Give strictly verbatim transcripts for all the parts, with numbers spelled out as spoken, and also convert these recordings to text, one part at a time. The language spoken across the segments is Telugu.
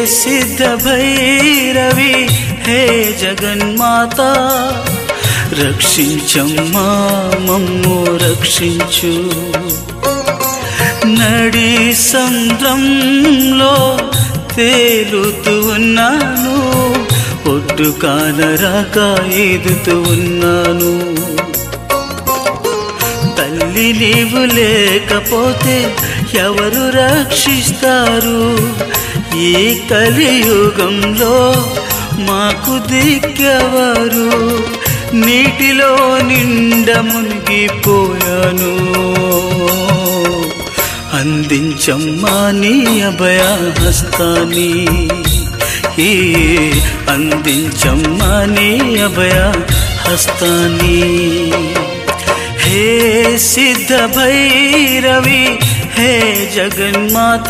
సిద్ధ భైరవి హే జగన్మాత రక్షించమ్మా మమ్ము రక్షించు నడి సంద్రంలో తేలుతూ ఉన్నాను ఒడ్డు కానరాక ఈదుతూ ఉన్నాను తల్లి నీవు లేకపోతే ఎవరు రక్షిస్తారు ఈ కలియుగంలో మాకు దిక్కెవరు నీటిలో నిండ మునిగిపోయాను అందించమ్మా నీ అభయ హస్తాన్ని అందించమ్మా నీ అభయ హస్తాన్ని హే సిద్ధ భైరవి హే జగన్మాత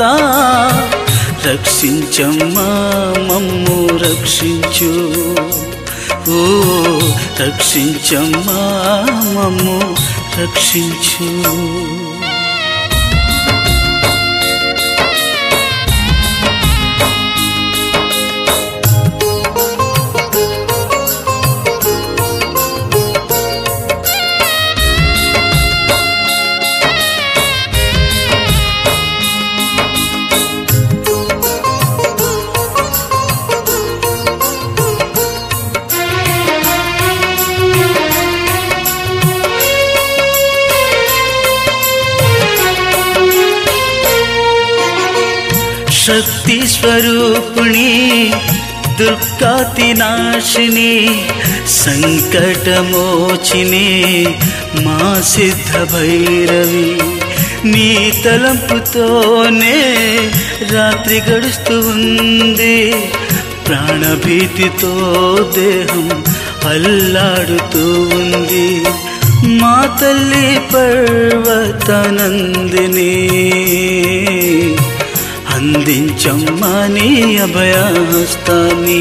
రక్షించమ్మా మమ్ము రక్షించు ఓ రక్షించమ్మా మమ్ము రక్షించు శక్తి స్వరూపిణి దుర్గాతి నాశిని సంకటమోచిని మా సిద్ధ భైరవి నీ తలంపుతోనే రాత్రి గడుస్తూ ఉంది ప్రాణభీతితో దేహం అల్లాడుతూ ఉంది మా తల్లి పర్వతనందిని అందించమ్మా నీ అభయ హస్తాన్ని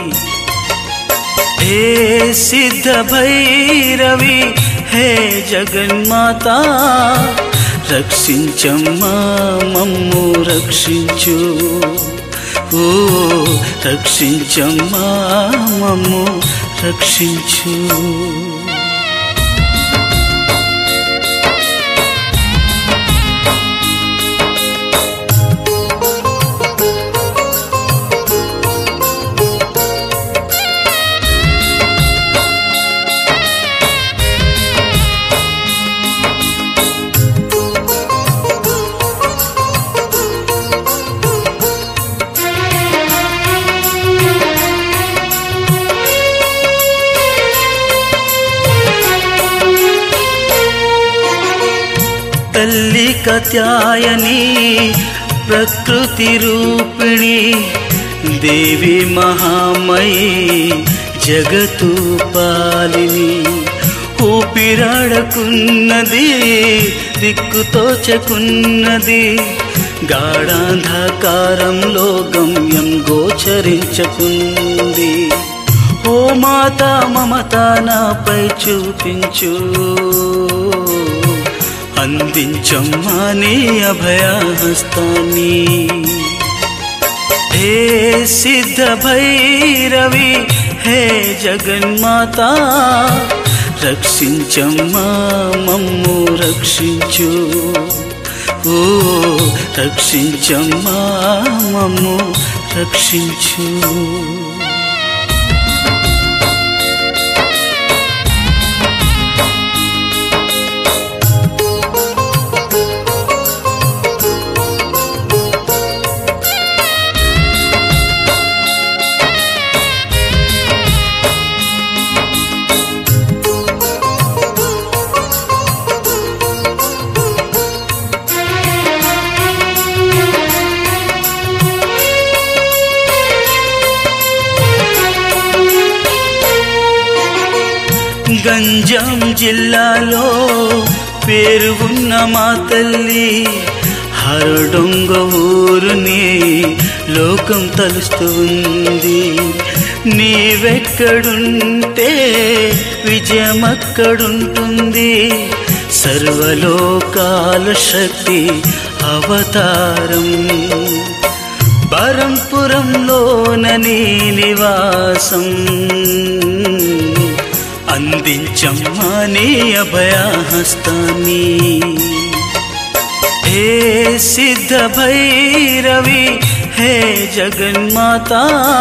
హే సిద్ధ భైరవి హే జగన్మాత రక్షించమ్మా మమ్ము రక్షించు ఓ రక్షించమ్మా మమ్ము రక్షించు తల్లి కాత్యాయని ప్రకృతి రూపిణి దేవి మహామయి జగతు పాలిని ఊపిరాడకున్నది దిక్కుతోచకున్నది గాఢాంధకారంలో గమ్యం గోచరించకుంది ఓ మాత మమత నాపై చూపించు అందించమ్మా నీ అభయ హస్తాన్ని హే సిద్ధ భైరవి హే జగన్మాత రక్షించమ్మా మమ్ము రక్షించు ఓ రక్షించమ్మా మమ్ము రక్షించు గంజాం జిల్లాలో పేరు ఉన్న మా తల్లి హరడొంగ ఊరుని లోకం తలుస్తూ ఉంది నీవెక్కడుంటే విజయమక్కడుంటుంది సర్వలోకాల శక్తి అవతారం బరంపురంలోన నీ నివాసం అందించమ్మా నీ అభయహస్తాన్ని హే సిద్ధ భైరవి హే జగన్మాత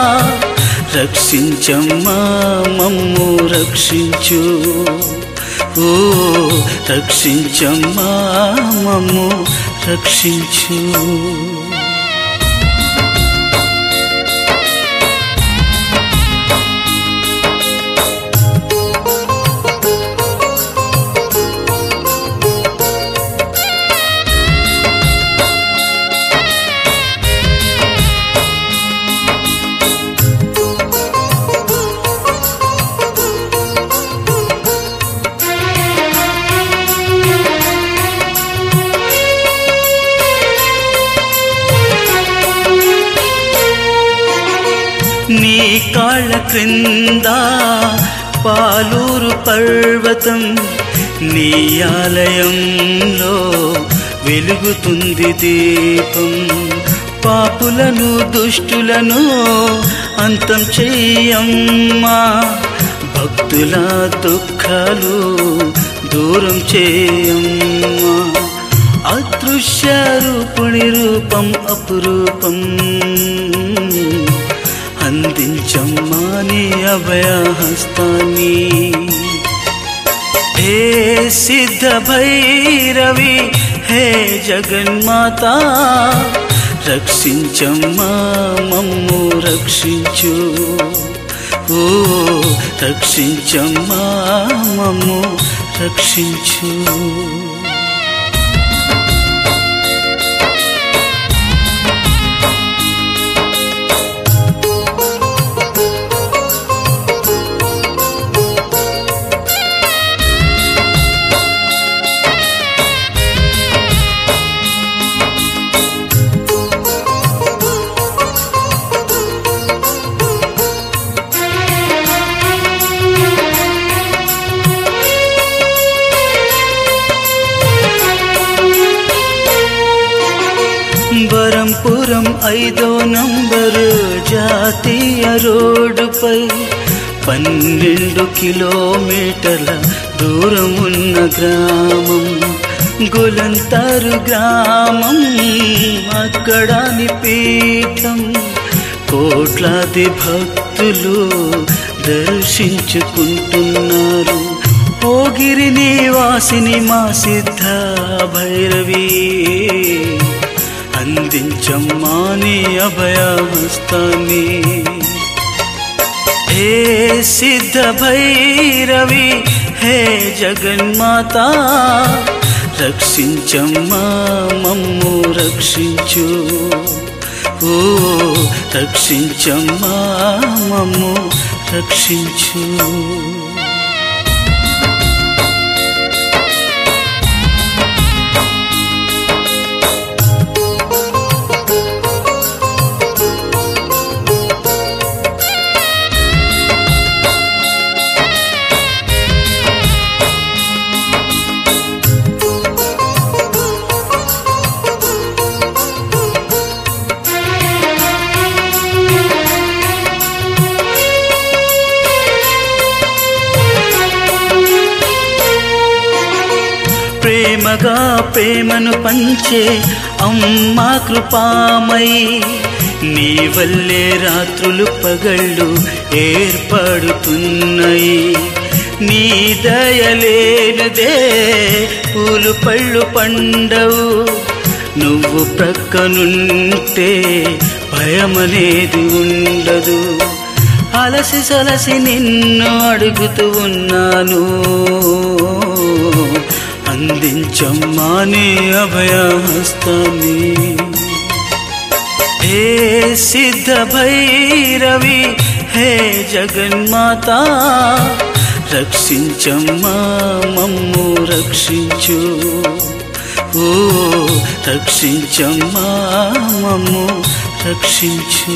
రక్షించమ్మా మమ్ము రక్షించు ఓ రక్షించమ్మా మమ్ము రక్షించు నీ కాళ్ళ క్రింద పాలూరు పర్వతం నీ ఆలయంలో వెలుగుతుంది దీపం పాపులను దుష్టులను అంతం చెయ్యమ్మా భక్తుల దుఃఖాలు దూరం చేయమ్మా అదృశ్య రూపుని రూపం అపురూపం అందించమ్మా నీ అభయహస్తాన్ని హే సిద్ధ భైరవి హే జగన్మాత రక్షించమ్మా మమ్ము రక్షించు ఓ రక్షించమ్మా మమ్ము రక్షించు బరంపురం ఐదో నంబరు జాతీయ రోడ్డుపై పన్నెండు కిలోమీటర్ల దూరం ఉన్న గ్రామం గులంతారు గ్రామం అక్కడాని పీఠం కోట్లాది భక్తులు దర్శించుకుంటున్నారు ఓగిరి నివాసిని మా సిద్ధ భైరవి అందించమ్మా నీ అభయహస్తాన్ని హే సిద్ధ భైరవి హే జగన్మాత రక్షించమ్మా మమ్ము రక్షించు ఓ రక్షించమ్మా మమ్ము రక్షించు ప్రేమగా ప్రేమను పంచే అమ్మా కృపామయి నీ వల్లే రాత్రులు పగళ్ళు ఏర్పడుతున్నాయి నీ దయలేనిదే పూలు పళ్ళు పండవు నువ్వు ప్రక్కనుంటే భయమనేది ఉండదు అలసి సలసి నిన్ను అడుగుతూ ఉన్నాను అందించమ్మా నీ అభయహస్తాన్ని హే సిద్ధ భైరవి హే జగన్మాత రక్షించమ్మా మమ్ము రక్షించు ఓ రక్షించమ్మా మమ్ము రక్షించు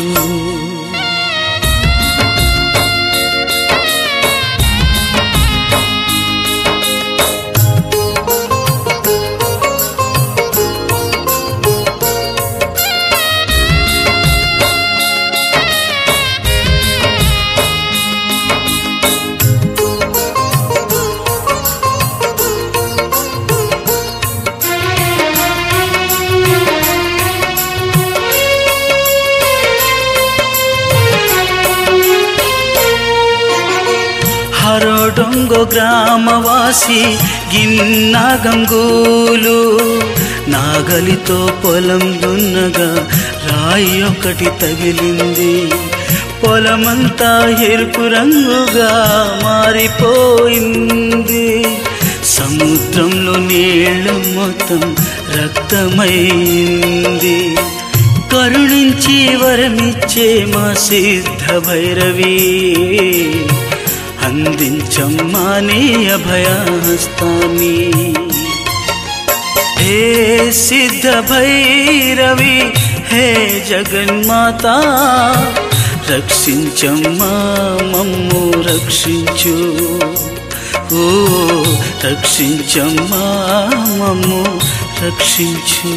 కొరంగో గ్రామవాసి గిన్నా గంగూలు నాగలితో పొలం దున్నగా రాయి ఒకటి తగిలింది. పొలమంతా ఎరుపు రంగుగా మారిపోయింది. సముద్రంలో నీళ్లు మొత్తం రక్తమైంది. కరుణించి వరమిచ్చే మా సిద్ధ భైరవి, అందించమ్మా నీ అభయహస్తాన్ని. హే సిద్ధ భైరవి, హే జగన్మాత, రక్షించమ్మా మమ్ము రక్షించు. ఓ రక్షించమ్మా మమ్ము రక్షించు.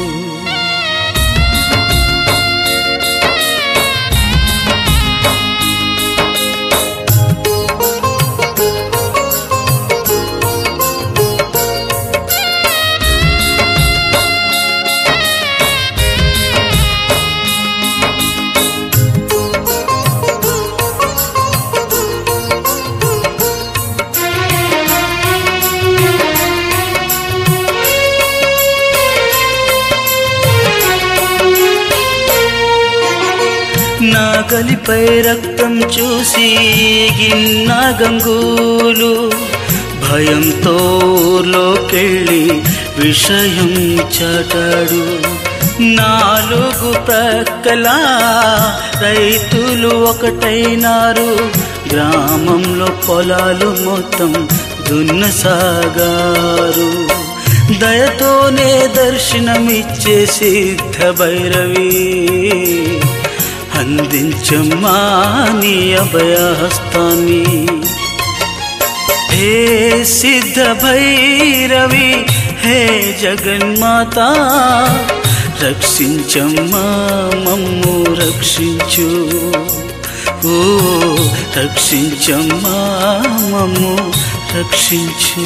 నాగలిపై రక్తం చూసి గిన్నా గంగూలు భయంతో ఊర్లోకెళ్ళి విషయం చాటాడు. నాలుగు ప్రక్కల రైతులు ఒకటైనారు. గ్రామంలో పొలాలు మొత్తం దున్నసాగారు. దయతోనే దర్శనమిచ్చే సిద్ధ భైరవి, అందించమ్మా నీ అభయహస్తాన్ని. హే సిద్ధ భైరవి, హే జగన్మాత, రక్షించమ్మా మమ్ము రక్షించు. ఓ రక్షించమ్మా మమ్ము రక్షించు.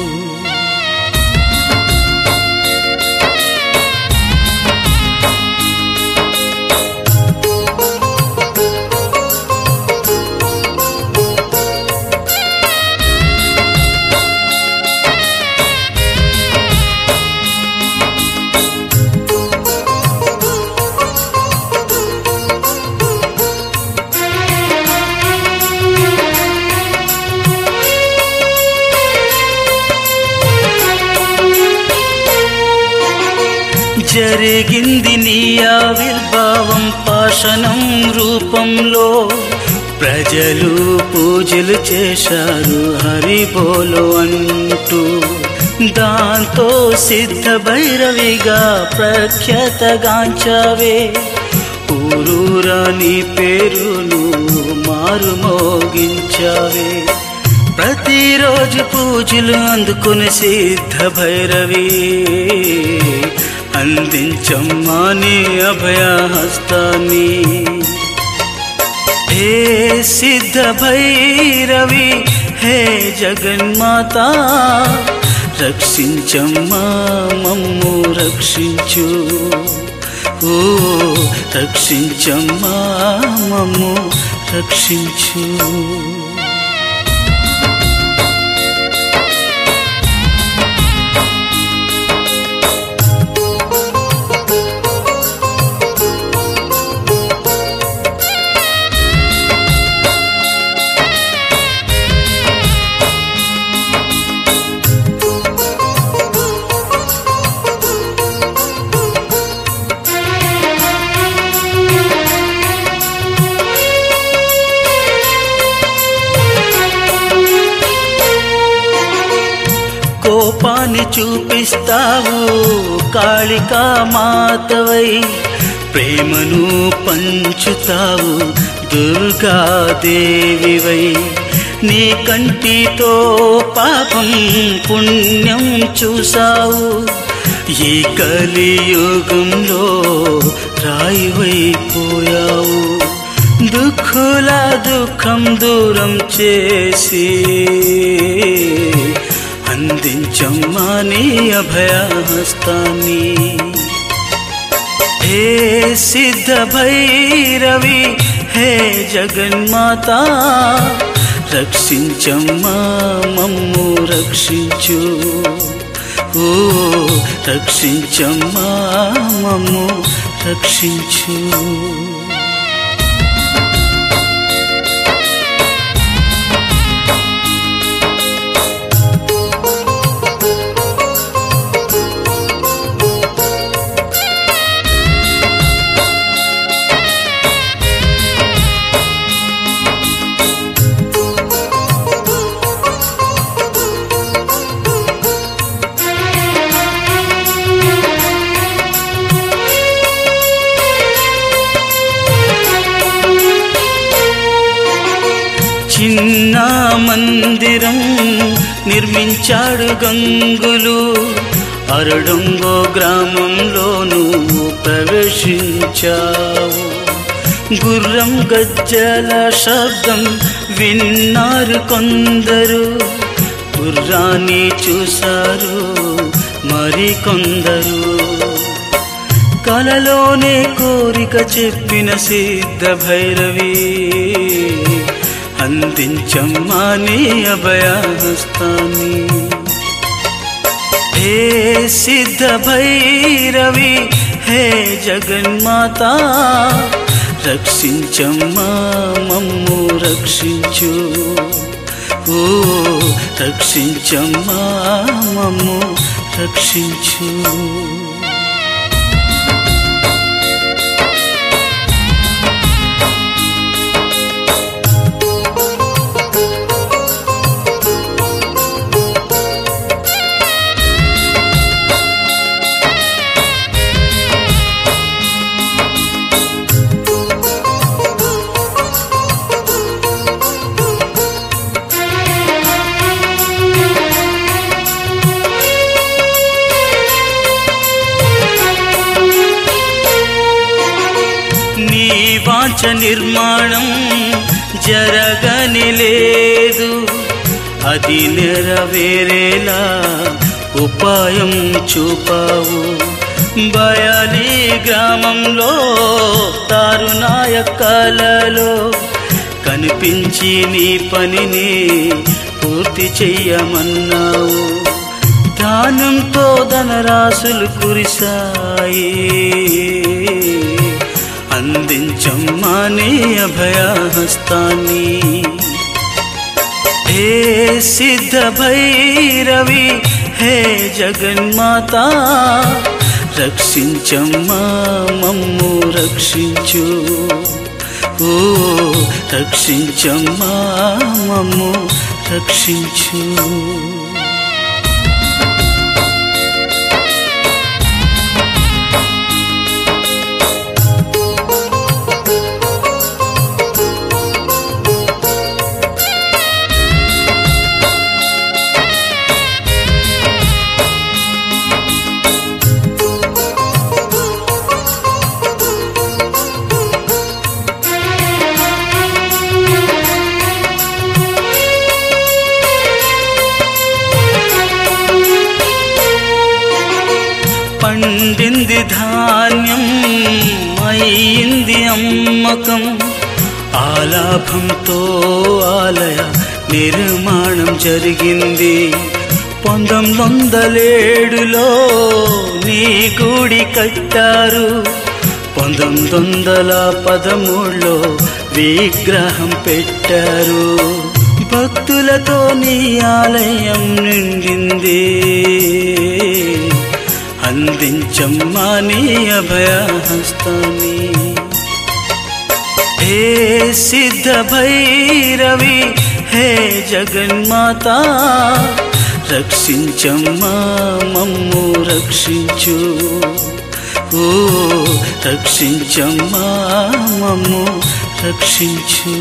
జరిగింది నీ ఆవిర్భావం పాషణం రూపంలో. ప్రజలు పూజలు చేశారు హరి బోలో అంటూ. దాంతో సిద్ధ భైరవిగా ప్రఖ్యాతగాంచావే. ఊరూరా నీ పేరును మారుమోగించావే. ప్రతిరోజు పూజలు అందుకునే సిద్ధ భైరవి, అందించమ్మా నీ అభయహస్తాన్ని. హే సిద్ధ భైరవి, హే జగన్మాత, రక్షించమ్మా మమ్ము రక్షించు. ఓ రక్షించమ్మా మమ్ము రక్షించు. కోపాన్ని చూపిస్తావు కాళికా మాతవై. ప్రేమను పంచుతావు దుర్గాదేవివై. నీ కంటితో పాపం పుణ్యం చూసావు. ఈ కలియుగంలో రాయివైపోయావు. దుఃఖుల దుఃఖం దూరం చేసి అందించమ్మా నీ అభయహస్తాన్ని. హే సిద్ధ భైరవి, హే జగన్మాత, రక్షించమ్మా మమ్ము రక్షించు. ఓ రక్షించమ్మా మమ్ము రక్షించు. చిన్న మందిరం నిర్మించాడు గంగులు, అరడొంగో గ్రామంలోనూ ప్రవేశించావు. గుర్రం గజ్జల శబ్దం విన్నారు కొందరు, గుర్రాన్ని చూశారు మరికొందరు. కలలోనే కోరిక చెప్పిన సిద్ధ భైరవి, అందించమ్మా నీ అభయహస్తాన్ని. హే సిద్ధ భైరవి, హే జగన్మాత, రక్షించమ్మా మమ్ము రక్షించు. ఓ రక్షించమ్మా మమ్ము రక్షించు. వాంఛ నిర్మాణం జరగని లేదు, అది నెరవేరేలా ఉపాయం చూపావు. బయలి గ్రామంలో తారునాయ కలలో కనిపించి నీ పనిని పూర్తి చెయ్యమన్నావు. దానంతో ధనరాశులు కురిశాయి, అందించమ్మా నీ అభయహస్తాన్ని. హే సిద్ధ భైరవి, హే జగన్మాత, రక్షించమ్మా మమ్ము రక్షించు. ఓ రక్షించమ్మా మమ్ము రక్షించు. పండింది ధాన్యం, అయింది అమ్మకం, ఆలాభంతో ఆలయ నిర్మాణం జరిగింది. పంతొమ్మిది వందలేడులో నీ గుడి కట్టారు, పంతొమ్మిది వందల పదమూడులో విగ్రహం పెట్టారు. భక్తులతో నీ ఆలయం నిండింది, అందించమ్మా నీ అభయహస్తాన్ని. హే సిద్ధ భైరవి, హే జగన్మాత, రక్షించమ్మా మమ్ము రక్షించు. ఓ రక్షించమ్మా మమ్ము రక్షించు.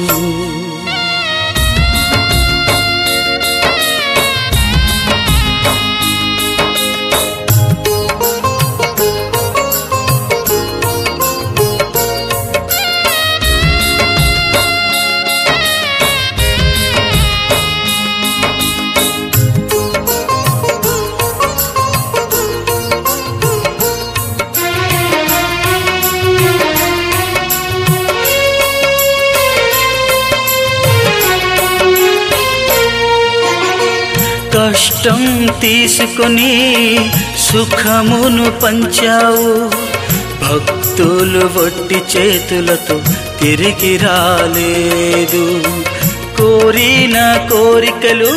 కష్టం తీసుకొని సుఖమును పంచావు, భక్తులు వట్టి చేతులతో తిరిగి రాలేదు. కోరిన కోరికలు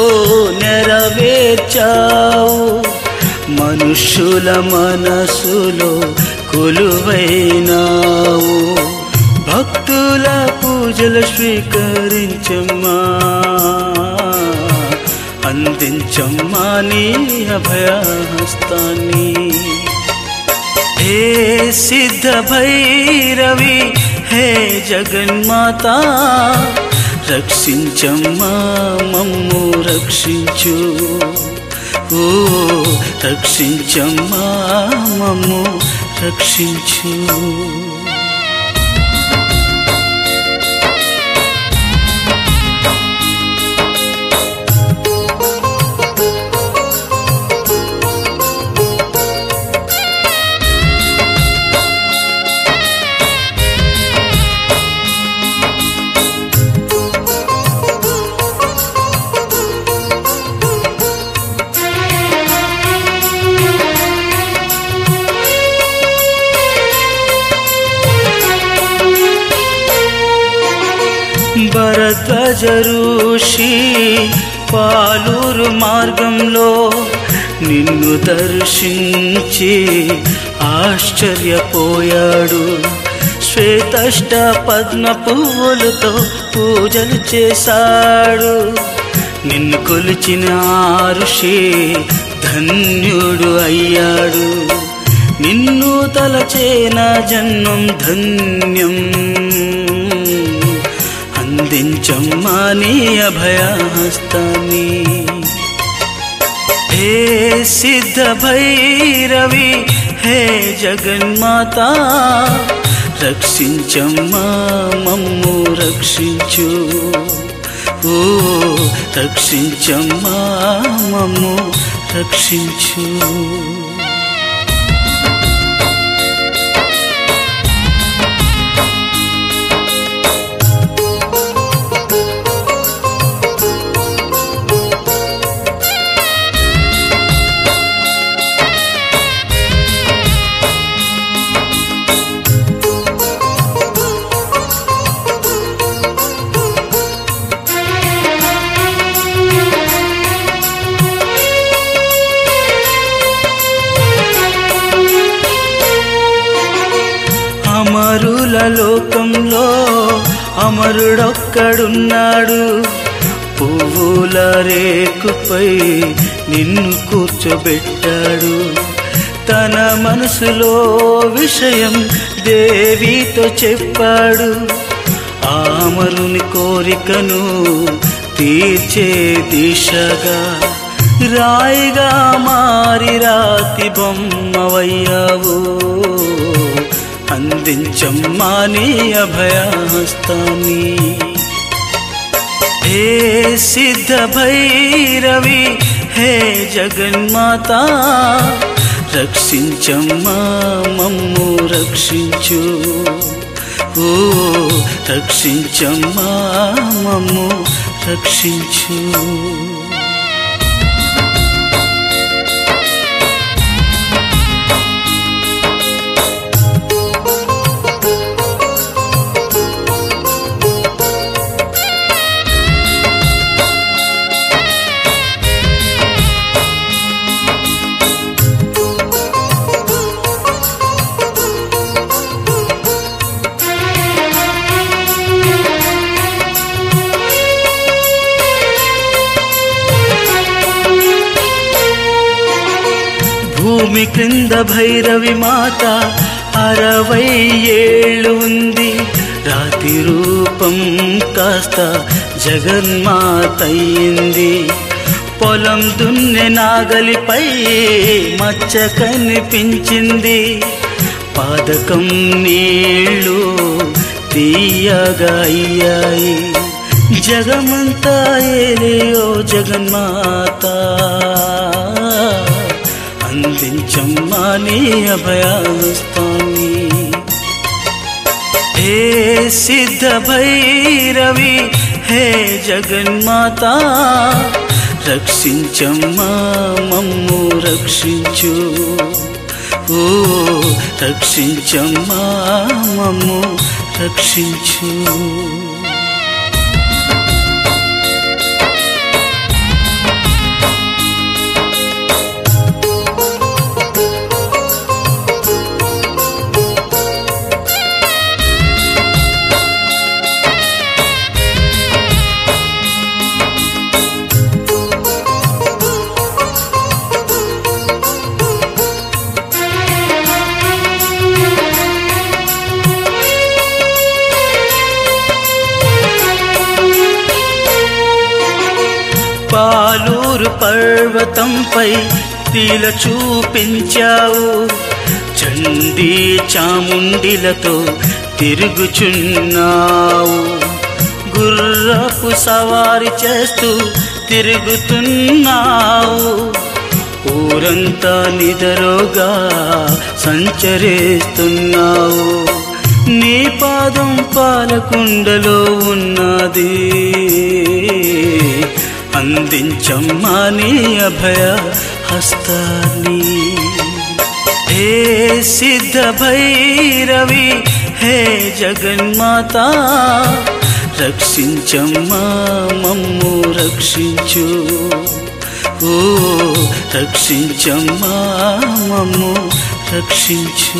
నెరవేర్చావు, మనుష్యుల మనసులో కొలువైనావు. భక్తుల పూజలు స్వీకరించమ్మా, అందించమ్మా నీ అభయహస్తాన్ని. హే సిద్ధ భైరవి, హే జగన్మాత, రక్షించమ్మా మమ్ము రక్షించు. ఓ రక్షించమ్మా మమ్ము రక్షించు. భరద్వాజ ఋషి పాలూరు మార్గంలో నిన్ను దర్శించి ఆశ్చర్యపోయాడు. శ్వేతష్ట పద్మ పువ్వులతో పూజలు చేశాడు. నిన్ను కొలిచిన ఋషి ధన్యుడు అయ్యాడు. నిన్ను తలచేన జన్మం ధన్యం, అందించమ్మా నీ అభయహస్తాన్ని. హే సిద్ధ భైరవి, హే జగన్మాత, రక్షించమ్మా మమ్ము రక్షించు. ఓ రక్షించమ్మా మమ్ము రక్షించు. అమరుల లోకంలో అమరుడొక్కడున్నాడు. పువ్వుల రేకుపై నిన్ను కూర్చోబెట్టాడు. తన మనసులో విషయం దేవితో చెప్పాడు. ఆ అమరుని కోరికను తీర్చే దిశగా రాయిగా మారి రాతి బొమ్మవయ్యావు. అందించమ్మా నీ అభయహస్తాన్ని. హే సిద్ధ భైరవి, హే జగన్మాత, రక్షించమ్మా మమ్ము రక్షించు. ఓ రక్షించమ్మా మమ్ము రక్షించు. భూమి క్రింద భైరవి మాత అరవై ఏళ్ళు ఉంది. రాతి రూపం కాస్త జగన్మాత అయింది. పొలం దున్నె నాగలిపై మచ్చ కనిపించింది. పాదకం నీళ్ళు తీయగా అయ్యాయి. జగమంతా ఏలేయో జగన్మాత, అందించమ్మా నీ అభయహస్తాన్ని. హే సిద్ధ భైరవి, హే జగన్మాత, రక్షించమ్మా మమ్ము రక్షించు. ఓ రక్షించమ్మా మమ్ము రక్షించు. పాలూరు పర్వతంపై తీల చూపించావు, చండీ చాముండిలతో తిరుగుచున్నావు. గుర్రపు సవారి చేస్తూ తిరుగుతున్నావు, ఊరంతా నిదరోగా సంచరిస్తున్నావు. నీ పాదం పాలకుండలో ఉన్నది, అందించమ్మా నీ అభయ హస్తాన్ని. హే సిద్ధ భైరవి, హే జగన్మాత, రక్షించమ్మా మమ్ము రక్షించు. ఓ రక్షించమ్మా మమ్ము రక్షించు.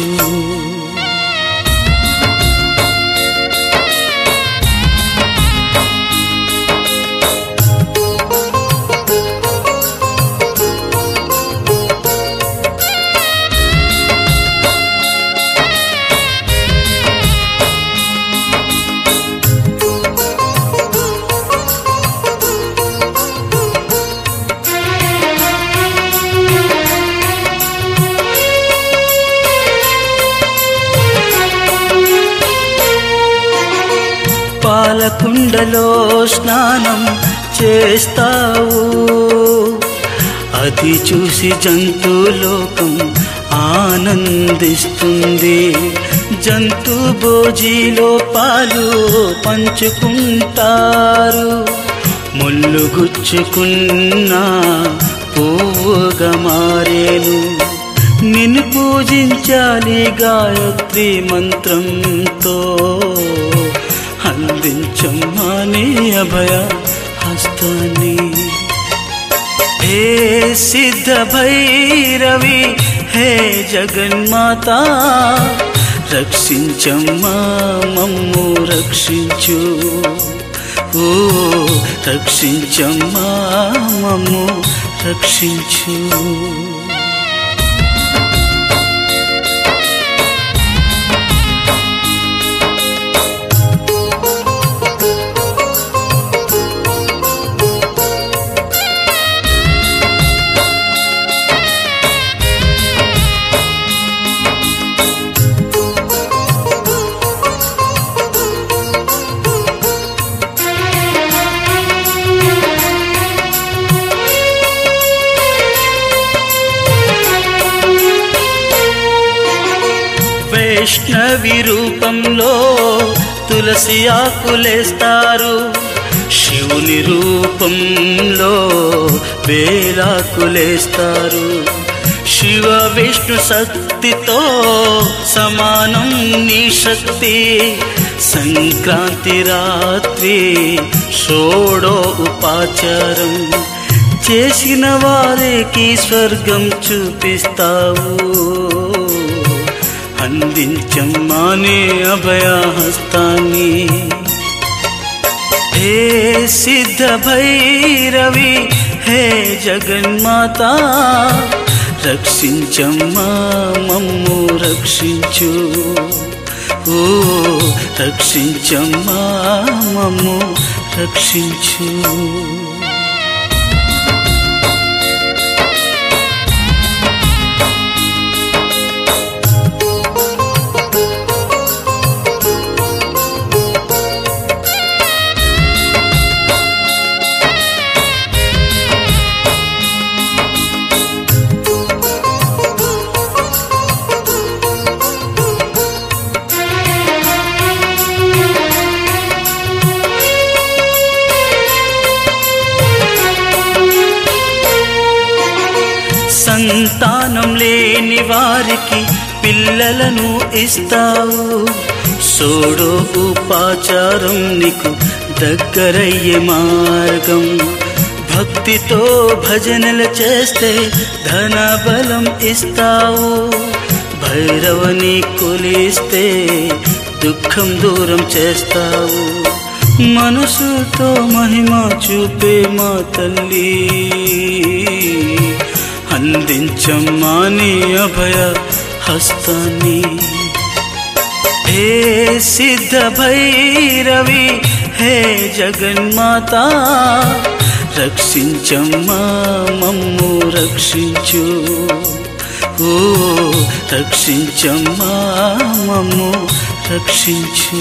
పాలకుండలో స్నానం చేస్తావు, అది చూసి జంతులోకం ఆనందిస్తుంది. జంతు భోజిలో పాలు పంచుకుంటారు, ముళ్ళు గుచ్చుకున్న పువ్వుగా మారేను. నిన్ను పూజించాలి గాయత్రి మంత్రంతో, అందించమ్మా నీ అభయ హస్తాన్ని. హే సిద్ధ భైరవి, హే జగన్మాత, రక్షించమ్మా మమ్ము రక్షించు. ఓ రక్షించమ్మా మమ్ము రక్షించు. వైష్ణవి రూపంలో తులసి ఆకులేస్తారు, శివుని రూపంలో వేలాకులేస్తారు. శివ విష్ణు శక్తితో సమానం నీ శక్తి. సంక్రాంతి రాత్రి షోడో ఉపాచారం చేసిన వారికి స్వర్గం చూపిస్తావు, అందించమ్మా నీ అభయ హస్తాన్ని. హే సిద్ధ భైరవి, హే జగన్మాత, రక్షించమ్మా మమ్ము రక్షించు. ఓ రక్షించమ్మా మమ్ము రక్షించు. సంతానం లేని వారికి పిల్లలను ఇస్తావు. సోడో ఉపాచారం నీకు దగ్గరయ్యే మార్గం. భక్తితో భజనలు చేస్తే ధన బలం ఇస్తావు. భైరవని కొలిస్తే దుఃఖం దూరం చేస్తావు. మనసుతో మహిమ చూపే మా తల్లి, అందించమ్మా నీ అభయ హస్తాన్ని. హే సిద్ధ భైరవి, హే జగన్మాత, రక్షించమ్మా మమ్ము రక్షించు. ఓ రక్షించమ్మా మమ్ము రక్షించు.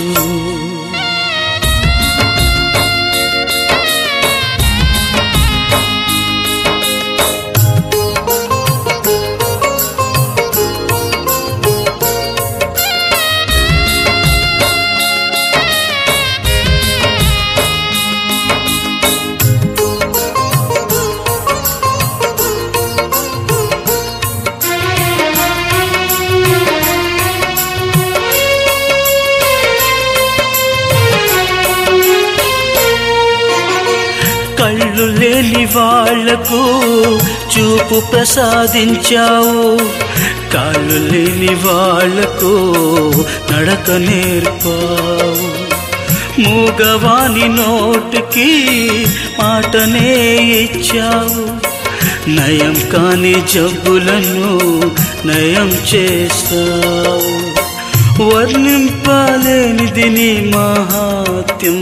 కళ్ళు లేని వాళ్లకు చూపు ప్రసాదించావు. కాళ్ళు లేని వాళ్లకు నడక నేర్పావు. మూగవాని నోటికి మాటనే ఇచ్చావు. నయం కాని జబ్బులను నయం చేస్తావు. వర్ణింపలేనిది నీ మహాత్యం,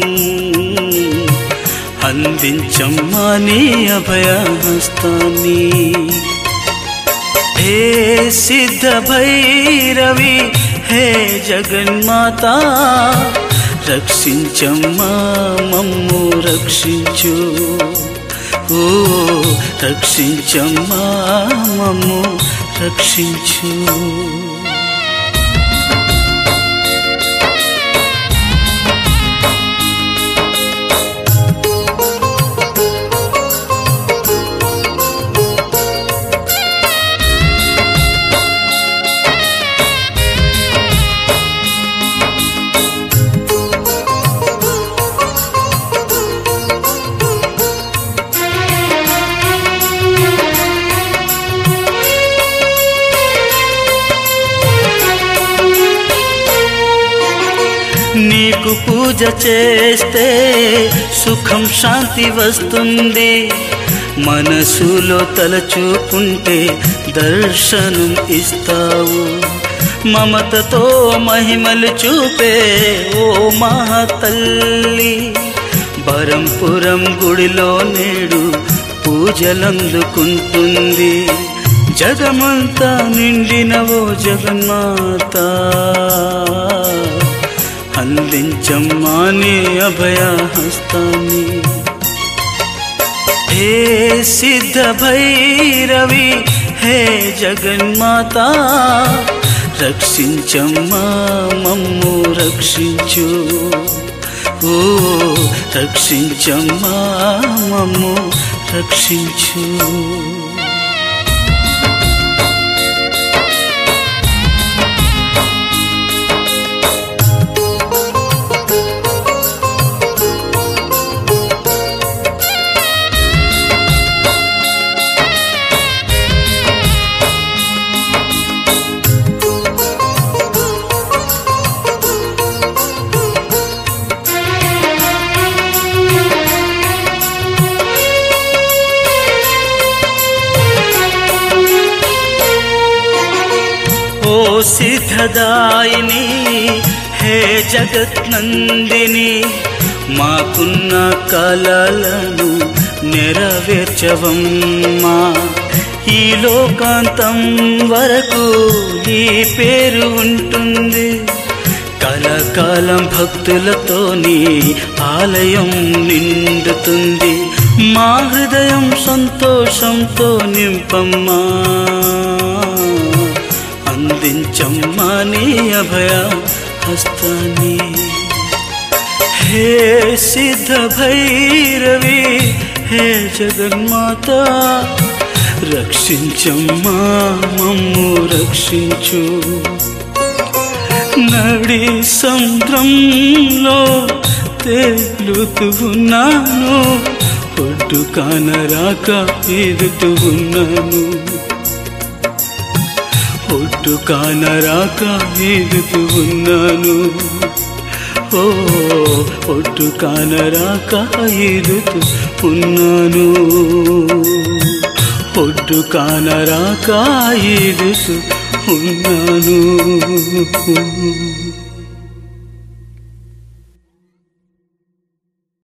అందించమ్మా నీ అభయ హస్తాన్ని. హే సిద్ధ భైరవి, హే జగన్మాత, రక్షించమ్మా మమ్ము రక్షించు. ఓ రక్షించమ్మా మమ్ము రక్షించు. నీకు పూజ చేస్తే సుఖం శాంతి వస్తుంది. మనసులో తలచుకుంటే దర్శనం ఇస్తావు. మమతతో మహిమలు చూపే ఓ మహాతల్లి, బరంపురం గుడిలో నేడు పూజలందుకుంటుంది. జగమంతా నిండినవో జగన్మాత, అందించమ్మా నీ అభయ హస్తాన్ని. హే సిద్ధ భైరవి, హే జగన్మాత, రక్షించమ్మా మమ్ము రక్షించు. ఓ రక్షించమ్మా మమ్ము రక్షించు. ఓ సిద్ధదాయిని, హే జగత్నందిని, మాకున్న కలలను నెరవేర్చవమ్మా. ఈ లోకాంతం వరకు నీ పేరు ఉంటుంది. కలకాలం భక్తులతో నీ ఆలయం నిండుతుంది. మా హృదయం సంతోషంతో నింపమ్మా, అందించమ్మా నీ అభయ హస్తాన్ని. హే సిద్ధ భైరవి, హే జగన్మాత, రక్షించమ్మా మమ్ము రక్షించు. నడి సముద్రంలో తేలుతూ ఉన్నాను, ఒడ్డు కానరాక ఈదుతూ ఉన్నాను, ఒడ్డు కానరాక ఈదుతూ ఉన్నాను. ఓ ఒడ్డు కానరాక ఈదుతూ ఉన్నాను, ఒడ్డు కానరాక ఈదుతూ ఉన్నాను.